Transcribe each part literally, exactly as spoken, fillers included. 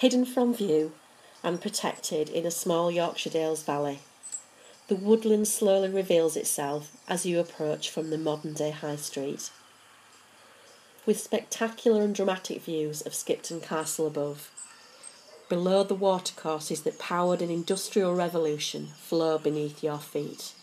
hidden from view and protected in a small Yorkshire Dales valley. The woodland slowly reveals itself as you approach from the modern-day High Street. With spectacular and dramatic views of Skipton Castle above, below the watercourses that powered an industrial revolution flow beneath your feet.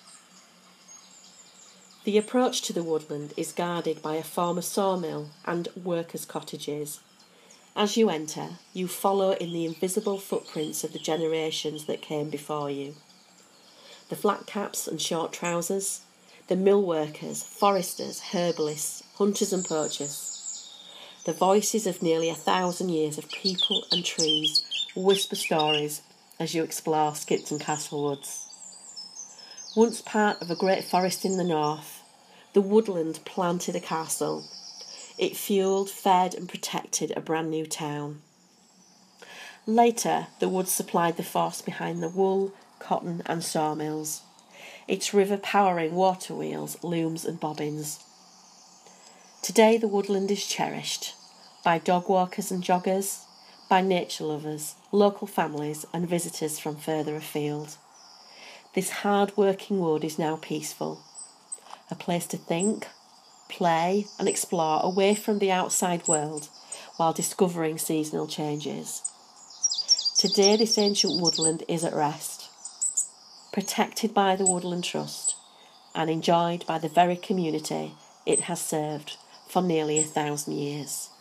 The approach to the woodland is guarded by a former sawmill and workers' cottages. As you enter, you follow in the invisible footprints of the generations that came before you. The flat caps and short trousers, the mill workers, foresters, herbalists, hunters and poachers. The voices of nearly a thousand years of people and trees whisper stories as you explore Skipton Castle Woods. Once part of a great forest in the north, the woodland planted a castle. It fuelled, fed and protected a brand new town. Later, the woods supplied the force behind the wool, cotton and sawmills. Its river powering water wheels, looms and bobbins. Today the woodland is cherished by dog walkers and joggers, by nature lovers, local families and visitors from further afield. This hard-working wood is now peaceful, a place to think, play and explore away from the outside world while discovering seasonal changes. Today this ancient woodland is at rest, protected by the Woodland Trust and enjoyed by the very community it has served for nearly a thousand years.